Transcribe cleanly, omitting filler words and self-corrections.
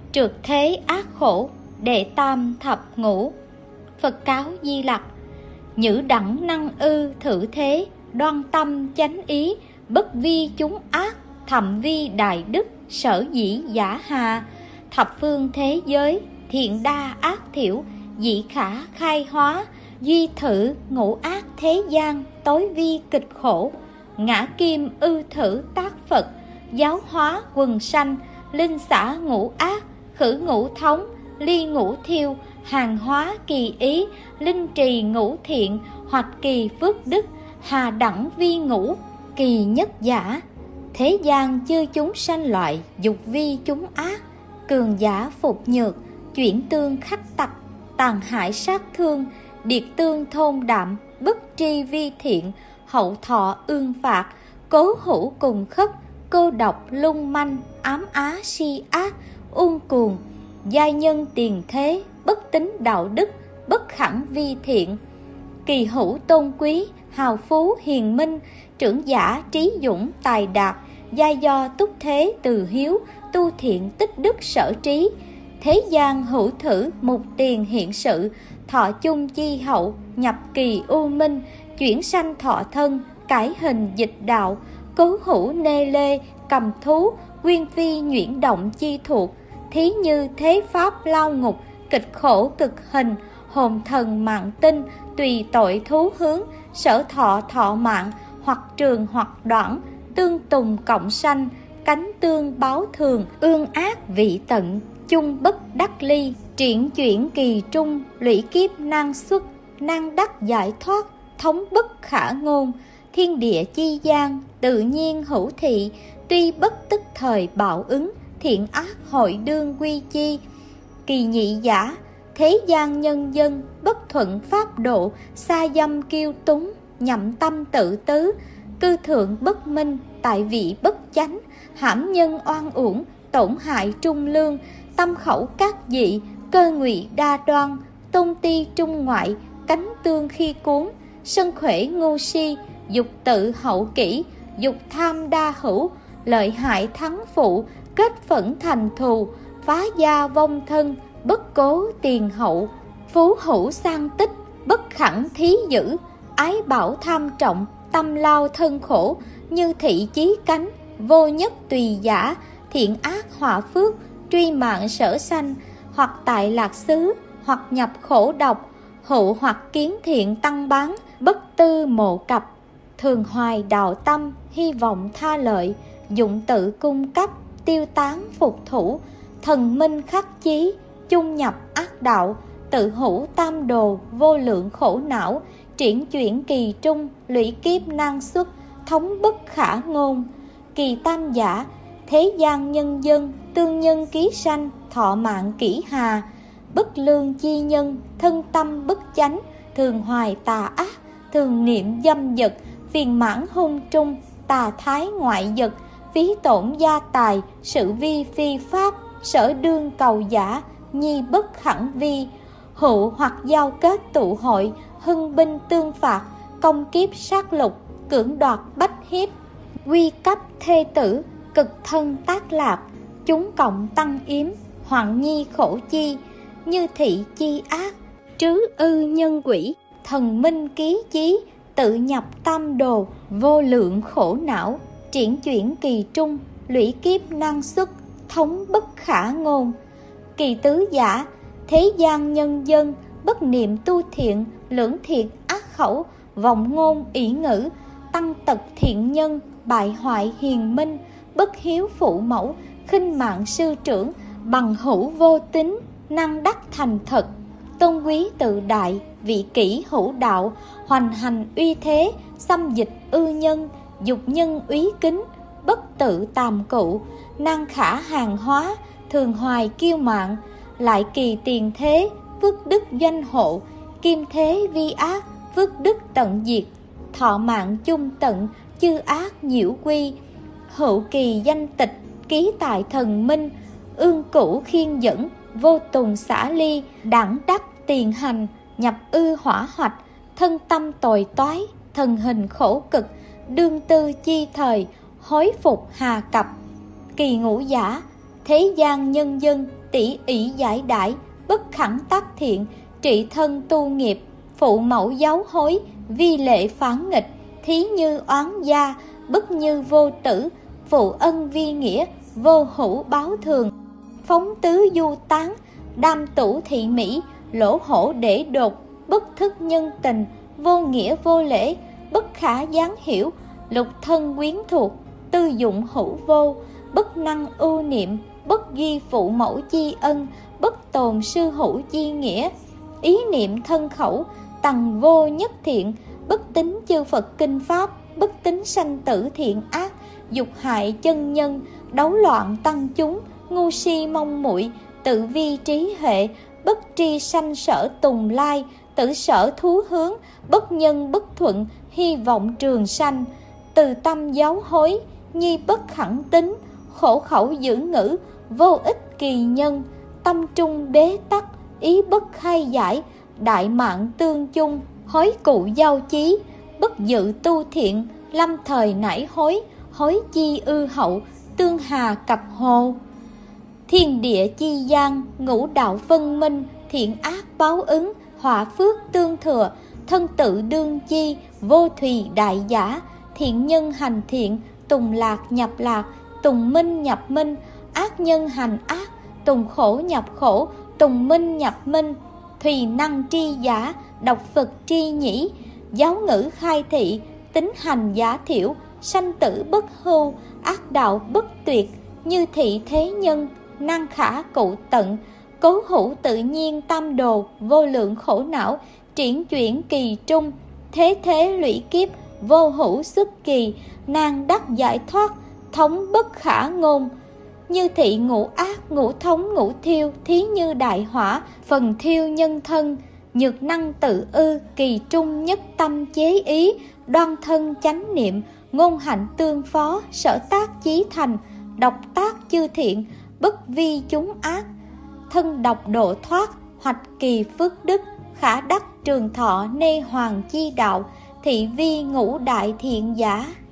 trượt thế ác khổ, đệ tam thập ngũ. Phật cáo Di Lặc: nhữ đẳng năng ư thử thế, đoan tâm chánh ý, bất vi chúng ác, thậm vi đại đức, sở dĩ giả hà. Thập phương thế giới, thiện đa ác thiểu, dĩ khả khai hóa. Duy thử ngũ ác thế gian, tối vi kịch khổ. Ngã kim ư thử tác Phật, giáo hóa quần sanh. Linh xả ngũ ác, khử ngũ thống, ly ngũ thiêu, hàng hóa kỳ ý. Linh trì ngũ thiện, hoặc kỳ phước đức, hà đẳng vi ngũ, kỳ nhất giả. Thế gian chư chúng sanh loại, dục vi chúng ác. Cường giả phục nhược, chuyển tương khắc tặc, tàn hại sát thương. Điệt tương thôn đạm, bất tri vi thiện, hậu thọ ương phạt. Cố hữu cùng khất, cô độc lung manh, ám á si ác, ung cuồng. Giai nhân tiền thế, bất tín đạo đức, bất khẳng vi thiện. Kỳ hữu tôn quý, hào phú hiền minh, trưởng giả trí dũng tài đạt. Giai do túc thế từ hiếu, tu thiện tích đức sở trí. Thế gian hữu thử mục tiền hiện sự, thọ chung chi hậu, nhập kỳ u minh. Chuyển sanh thọ thân, cải hình dịch đạo. Cố hữu nê lê, cầm thú, nguyên phi nhuyễn động chi thuộc. Thí như thế pháp lao ngục, kịch khổ cực hình. Hồn thần mạng tinh, tùy tội thú hướng. Sở thọ thọ mạng, hoặc trường hoặc đoạn. Tương tùng cộng sanh, cánh tương báo thường. Ương ác vị tận, chung bất đắc ly. Triển chuyển kỳ trung, lũy kiếp năng xuất. Năng đắc giải thoát, thống bất khả ngôn. Thiên địa chi gian, tự nhiên hữu thị. Tuy bất tức thời bạo ứng, thiện ác hội đương quy chi. Kỳ nhị giả, thế gian nhân dân, bất thuận pháp độ. Xa dâm kiêu túng, nhậm tâm tự tứ. Cư thượng bất minh, tại vị bất chánh. Hãm nhân oan uổng, tổn hại trung lương. Tâm khẩu các dị, cơ ngụy đa đoan. Tôn ti trung ngoại, cánh tương khi cuốn. Sân khỏe ngu si, dục tự hậu kỷ. Dục tham đa hữu, lợi hại thắng phụ. Kết phẫn thành thù, phá gia vong thân. Bất cố tiền hậu, phú hữu sang tích. Bất khẳng thí dữ, ái bảo tham trọng. Tâm lao thân khổ, như thị chí cánh. Vô nhất tùy giả, thiện ác họa phước. Truy mạng sở sanh, hoặc tại lạc xứ, hoặc nhập khổ độc. Hữu hoặc kiến thiện tăng bán, bất tư mộ cập. Thường hoài đạo tâm, hy vọng tha lợi. Dụng tự cung cấp, tiêu tán phục thủ. Thần minh khắc chí, chung nhập ác đạo. Tự hữu tam đồ, vô lượng khổ não. Triển chuyển kỳ trung, lũy kiếp năng xuất. Thống bất khả ngôn. Kỳ tam giả, thế gian nhân dân, tương nhân ký sanh. Thọ mạng kỷ hà, bất lương chi nhân. Thân tâm bất chánh, thường hoài tà ác. Thường niệm dâm dật, phiền mãn hung trung. Tà thái ngoại dật, phí tổn gia tài. Sự vi phi pháp, sở đương cầu giả. Nhi bất hẳn vi, hữu hoặc giao kết tụ hội. Hưng binh tương phạt, công kiếp sát lục. Cưỡng đoạt bách hiếp, quy cấp thê tử. Cực thân tác lạc, chúng cộng tăng yếm. Hoạn nhi khổ chi, như thị chi ác. Trứ ư nhân quỷ, thần minh ký chí. Tự nhập tam đồ, vô lượng khổ não. Triển chuyển kỳ trung, lũy kiếp năng xuất. Thống bất khả ngôn. Kỳ tứ giả, thế gian nhân dân, bất niệm tu thiện. Lưỡng thiện ác khẩu, vọng ngôn ỷ ngữ. Tăng tật thiện nhân, bại hoại hiền minh. Bất hiếu phụ mẫu, khinh mạng sư trưởng. Bằng hữu vô tín, năng đắc thành thật. Tôn quý tự đại, vị kỷ hữu đạo. Hoành hành uy thế, xâm dịch ư nhân. Dục nhân úy kính, bất tự tàm cụ. Năng khả hàng hóa, thường hoài kiêu mạn. Lại kỳ tiền thế, phước đức doanh hộ. Kim thế vi ác, phước đức tận diệt. Thọ mạng chung tận, chư ác nhiễu quy. Hữu kỳ danh tịch, ký tại thần minh. Ương cửu khiên dẫn, vô tùng xả ly. Đẳng đắc tiền hành, nhập ư hỏa hoạch. Thân tâm tồi toái, thần hình khổ cực. Đương tư chi thời, hối phục hà cập. Kỳ ngũ giả, thế gian nhân dân, tỷ ỷ giải đãi, bất khẳng tác thiện, trị thân tu nghiệp, phụ mẫu giáo hối, vi lệ phản nghịch, thí như oán gia, bất như vô tử, phụ ân vi nghĩa, vô hữu báo thường, phóng tứ du tán, đam tủ thị mỹ, lỗ hổ để đột, bất thức nhân tình, vô nghĩa vô lễ, bất khả gián hiểu, lục thân quyến thuộc, tư dụng hữu vô, bất năng ưu niệm, bất ghi phụ mẫu chi ân, bất tồn sư hữu chi nghĩa, ý niệm thân khẩu, tằng vô nhất thiện, bất tín chư Phật kinh pháp, bất tín sanh tử thiện ác, dục hại chân nhân, đấu loạn tăng chúng, ngu si mong muội, tự vi trí huệ, bất tri sanh sở tùng lai, tử sở thú hướng, bất nhân bất thuận, hy vọng trường sanh, từ tâm giáo hối, nhi bất khẳng tính, khổ khẩu giữ ngữ, vô ích kỳ nhân, tâm trung bế tắc, ý bất khai giải, đại mạng tương chung, hối cụ giao chí, bất dự tu thiện, lâm thời nảy hối, hối chi ư hậu, tương hà cặp hồ. Thiên địa chi gian, ngũ đạo phân minh, thiện ác báo ứng, họa phước tương thừa, thân tự đương chi, vô thùy đại giả, thiện nhân hành thiện, tùng lạc nhập lạc, tùng minh nhập minh, ác nhân hành ác, tùng khổ nhập khổ, tùng minh nhập minh, thùy năng tri giả, độc Phật tri nhĩ, giáo ngữ khai thị, tính hành giả thiểu, sanh tử bất hưu, ác đạo bất tuyệt, như thị thế nhân, năng khả cụ tận, cố hữu tự nhiên tam đồ, vô lượng khổ não, triển chuyển kỳ trung, thế thế lũy kiếp, vô hữu xuất kỳ, nan đắc giải thoát, thống bất khả ngôn, như thị ngũ ác, ngũ thống ngũ thiêu, thí như đại hỏa, phần thiêu nhân thân, nhược năng tự ư, kỳ trung nhất tâm chế ý, đoan thân chánh niệm, ngôn hạnh tương phó, sở tác chí thành, độc tác chư thiện, bất vi chúng ác, thân độc độ thoát, hoạch kỳ phước đức, khả đắc trường thọ nê hoàng chi đạo, thị vi ngũ đại thiện giả.